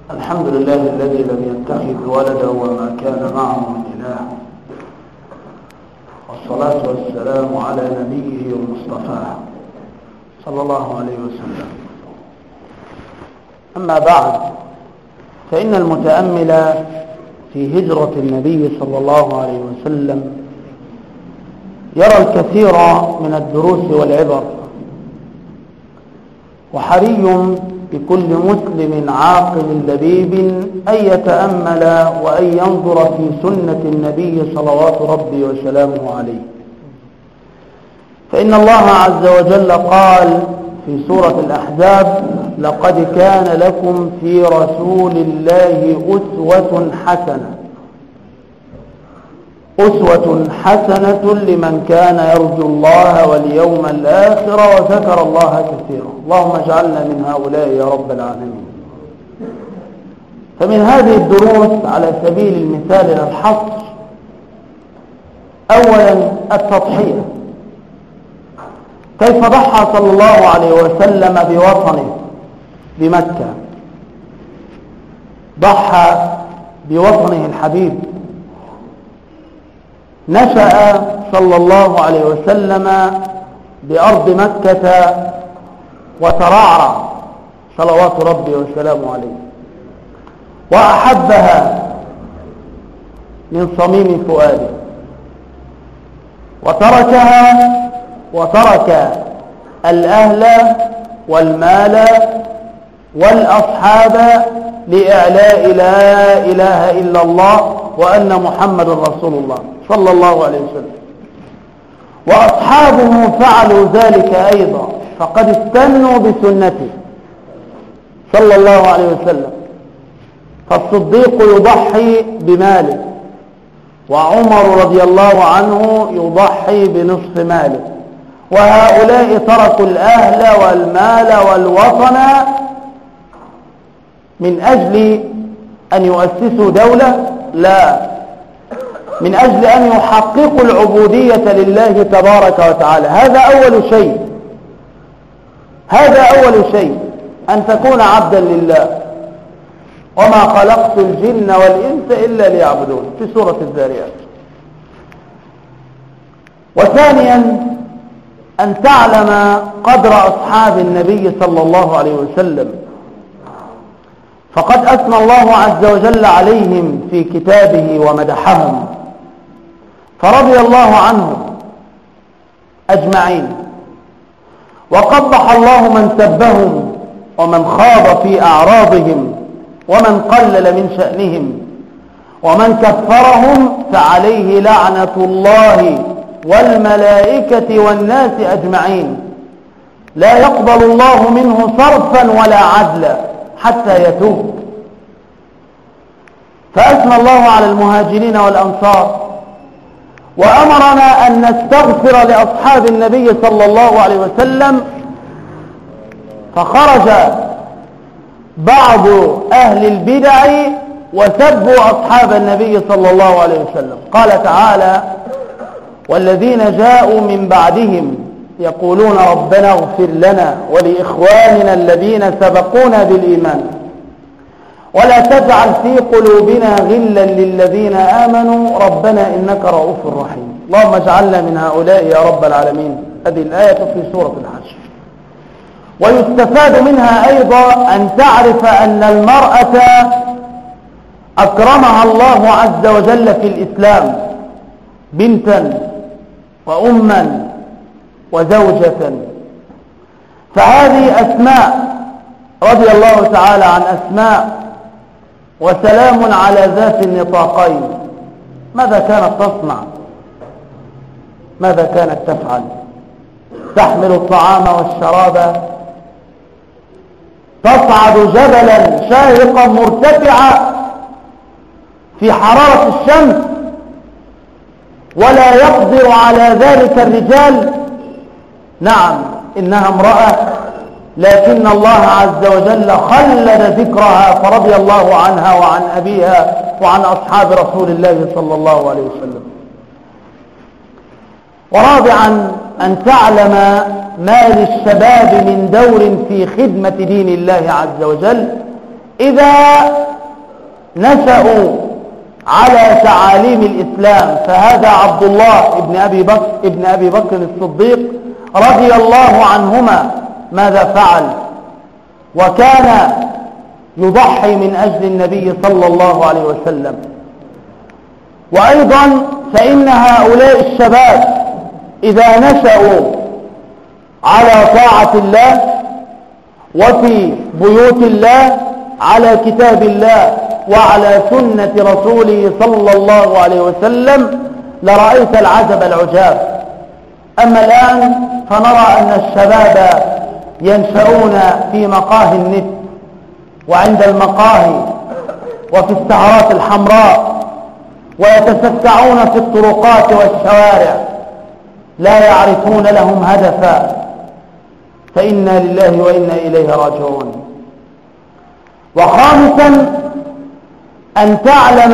الحمد لله الذي لم يتخذ ولدا وما كان معه من إله، والصلاة والسلام على نبيه ومصطفاه صلى الله عليه وسلم. أما بعد، فإن المتأمل في هجرة النبي صلى الله عليه وسلم يرى الكثير من الدروس والعبر، وحري بكل مسلم عاقل لبيب أن يتأمل وأن ينظر في سنة النبي صلوات ربي وسلامه عليه. فإن الله عز وجل قال في سورة الأحزاب: لقد كان لكم في رسول الله أسوة حسنة لمن كان يرجو الله واليوم الآخر وذكر الله كثيرا. اللهم اجعلنا من هؤلاء يا رب العالمين. فمن هذه الدروس على سبيل المثال للحصر: أولا التضحية، كيف ضحى صلى الله عليه وسلم بوطنه بمكة، ضحى بوطنه الحبيب. نشأ صلى الله عليه وسلم بأرض مكة وترعرع صلوات ربي وسلامه عليه، وأحبها من صميم فؤاده، وترك الأهل والمال والأصحاب لإعلاء لا إله إلا الله وأن محمد رسول الله صلى الله عليه وسلم. وأصحابه فعلوا ذلك أيضا، فقد استنوا بسنته صلى الله عليه وسلم. فالصديق يضحي بماله، وعمر رضي الله عنه يضحي بنصف ماله، وهؤلاء تركوا الأهل والمال والوطن من أجل أن يؤسسوا دولة، لا، من أجل أن يحققوا العبودية لله تبارك وتعالى. هذا أول شيء أن تكون عبدا لله. وما خلقت الجن والإنس إلا ليعبدون في سورة الذاريات. وثانيا أن تعلم قدر أصحاب النبي صلى الله عليه وسلم، فقد أثنى الله عز وجل عليهم في كتابه ومدحهم، فرضي الله عنهم أجمعين، وقبح الله من سبهم ومن خاض في أعراضهم ومن قلل من شأنهم، ومن كفرهم فعليه لعنة الله والملائكة والناس أجمعين، لا يقبل الله منه صرفا ولا عدلا حتى يتوب. فأثنى الله على المهاجرين والأنصار، وأمرنا أن نستغفر لأصحاب النبي صلى الله عليه وسلم. فخرج بعض أهل البدع وسبوا أصحاب النبي صلى الله عليه وسلم. قال تعالى: والذين جاءوا من بعدهم يقولون ربنا اغفر لنا ولإخواننا الذين سبقونا بالإيمان ولا تجعل في قلوبنا غلا للذين آمنوا ربنا إنك رؤوف رحيم. اللهم اجعلنا من هؤلاء يا رب العالمين. هذه الآية في سورة الحج. ويستفاد منها أيضا أن تعرف أن المرأة أكرمها الله عز وجل في الإسلام بنتا وأما وزوجة. فهذه أسماء رضي الله تعالى عن أسماء، وسلام على ذات النطاقين. ماذا كانت تصنع؟ ماذا كانت تفعل؟ تحمل الطعام والشراب، تصعد جبلا شاهقا مرتفعا في حرارة الشمس، ولا يقدر على ذلك الرجال. نعم، إنها امرأة، لكن الله عز وجل خلد ذكرها فرضي الله عنها وعن أبيها وعن أصحاب رسول الله صلى الله عليه وسلم. ورابعا أن تعلم ما للشباب من دور في خدمة دين الله عز وجل إذا نشأوا على تعاليم الإسلام، فهذا عبد الله ابن أبي بكر الصديق رضي الله عنهما ماذا فعل؟ وكان يضحي من أجل النبي صلى الله عليه وسلم. وأيضا فإن هؤلاء الشباب إذا نشأوا على طاعة الله وفي بيوت الله على كتاب الله وعلى سنة رسوله صلى الله عليه وسلم لرأيت العجب العجاب. أما الآن فنرى أن الشباب ينشأون في مقاهي النت وعند المقاهي وفي السهرات الحمراء، ويتسكعون في الطرقات والشوارع، لا يعرفون لهم هدفا، فإنا لله وإنا إليه راجعون. وخامسا أن تعلم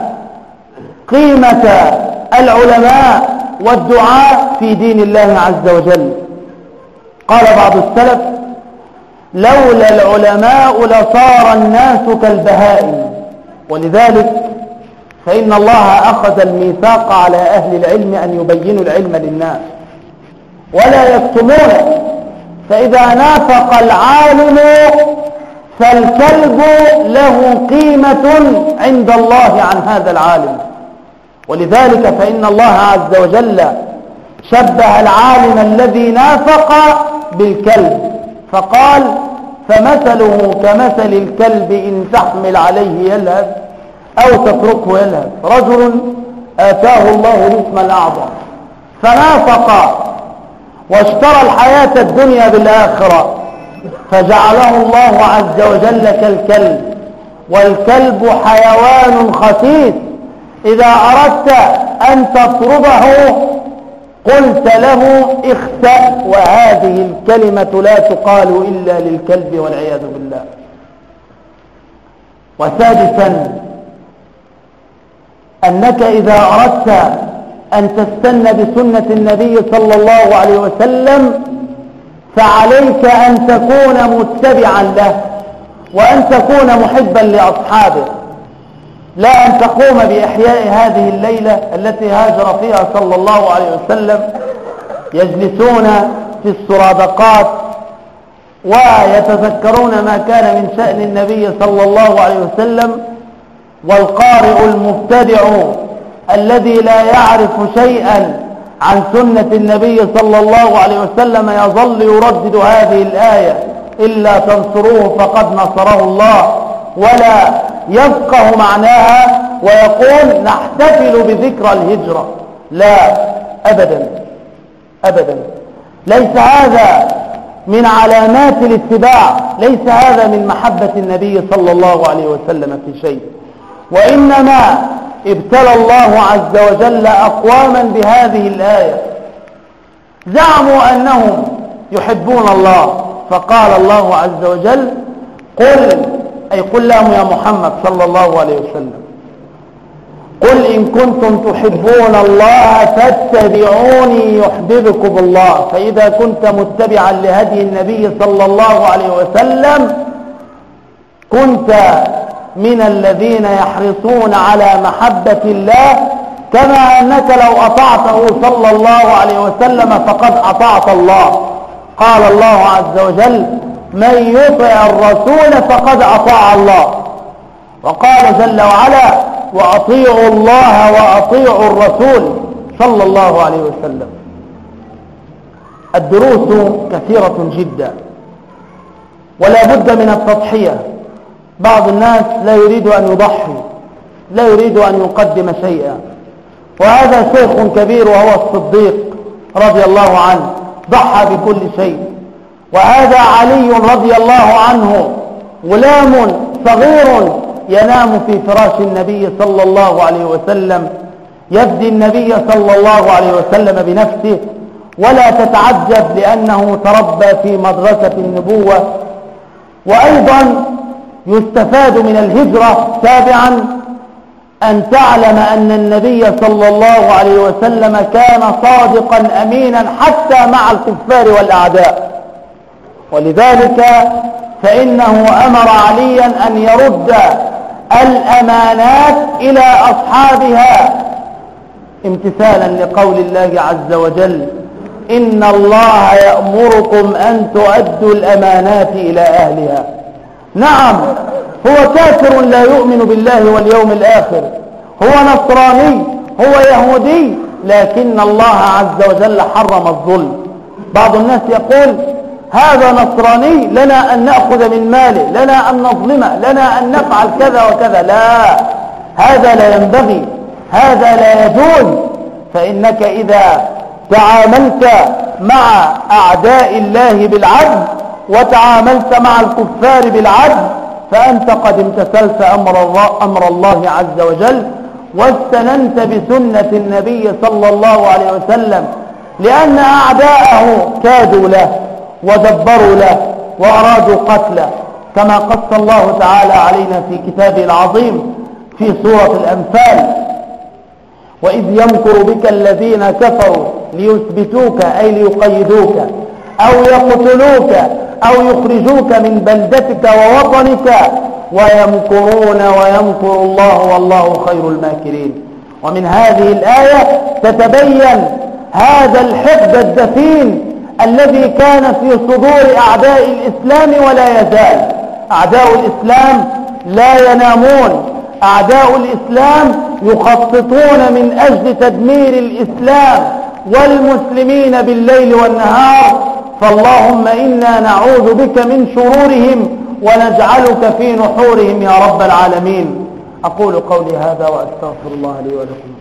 قيمة العلماء والدعاء في دين الله عز وجل. قال بعض السلف: لولا العلماء لصار الناس كالبهائم. ولذلك فإن الله أخذ الميثاق على أهل العلم أن يبينوا العلم للناس ولا يكتمونه، فإذا نافق العالم فالكلب له قيمة عند الله عن هذا العالم. ولذلك فإن الله عز وجل شبه العالم الذي نافق بالكلب فقال: فمثله كمثل الكلب إن تحمل عليه يلهث أو تتركه يلهث. رجل آتاه الله الاسم الأعظم فنافق واشترى الحياة الدنيا بالآخرة، فجعله الله عز وجل كالكلب. والكلب حيوان خسيس، إذا أردت أن تطرده قلت له اخسأ، وهذه الكلمة لا تقال إلا للكلب والعياذ بالله. وسادسا أنك إذا أردت أن تستنى بسنة النبي صلى الله عليه وسلم فعليك أن تكون متبعا له وأن تكون محبا لأصحابه، لا أن تقوم بإحياء هذه الليلة التي هاجر فيها صلى الله عليه وسلم، يجلسون في السرادقات ويتذكرون ما كان من شأن النبي صلى الله عليه وسلم، والقارئ المبتدع الذي لا يعرف شيئا عن سنة النبي صلى الله عليه وسلم يظل يردد هذه الآية: إلا تنصروه فقد نصره الله، ولا يفقه معناها ويقول نحتفل بذكرى الهجرة. لا، أبدا أبدا، ليس هذا من علامات الاتباع، ليس هذا من محبة النبي صلى الله عليه وسلم في شيء. وإنما ابتلى الله عز وجل أقواما بهذه الآية، زعموا أنهم يحبون الله، فقال الله عز وجل: قل لهم يا محمد صلى الله عليه وسلم: قل إن كنتم تحبون الله فاتبعوني يحببكم الله. فإذا كنت متبعا لهدي النبي صلى الله عليه وسلم كنت من الذين يحرصون على محبة الله، كما أنك لو أطعته صلى الله عليه وسلم فقد أطعت الله. قال الله عز وجل: من يطع الرسول فقد أطاع الله. وقال جل وعلا: وأطيعوا الله وأطيعوا الرسول صلى الله عليه وسلم. الدروس كثيرة جدا ولا بد من التضحية. بعض الناس لا يريد أن يضحي، لا يريد أن يقدم شيئا، وهذا شيخ كبير وهو الصديق رضي الله عنه ضحى بكل شيء. وهذا علي رضي الله عنه غلام صغير ينام في فراش النبي صلى الله عليه وسلم، يفدي النبي صلى الله عليه وسلم بنفسه، ولا تتعجب لأنه تربى في مدرسة النبوة. وأيضا يستفاد من الهجرة سابعا أن تعلم أن النبي صلى الله عليه وسلم كان صادقا أمينا حتى مع الكفار والأعداء. ولذلك فإنه أمر عليا أن يرد الأمانات إلى أصحابها امتثالا لقول الله عز وجل: إن الله يأمركم أن تؤدوا الأمانات إلى أهلها. نعم، هو كافر لا يؤمن بالله واليوم الآخر، هو نصراني، هو يهودي، لكن الله عز وجل حرم الظلم. بعض الناس يقول: هذا نصراني، لنا أن نأخذ من ماله، لنا أن نظلمه، لنا أن نفعل كذا وكذا. لا، هذا لا ينبغي، هذا لا يجوز. فإنك إذا تعاملت مع أعداء الله بالعدل وتعاملت مع الكفار بالعدل فأنت قد امتثلت أمر الله عز وجل، واستننت بسنة النبي صلى الله عليه وسلم، لأن أعداءه كادوا له ودبروا له وأرادوا قتله، كما قص الله تعالى علينا في كتابه العظيم في سورة الأنفال: وإذ يمكر بك الذين كفروا ليثبتوك أي ليقيدوك أو يقتلوك أو يخرجوك من بلدتك ووطنك ويمكرون ويمكر الله والله خير الماكرين. ومن هذه الآية تتبين هذا الحقد الدفين الذي كان في صدور أعداء الإسلام ولا يزال. أعداء الإسلام لا ينامون، أعداء الإسلام يخططون من أجل تدمير الإسلام والمسلمين بالليل والنهار. فاللهم إنا نعوذ بك من شرورهم ونجعلك في نحورهم يا رب العالمين. أقول قولي هذا وأستغفر الله لي ولكم.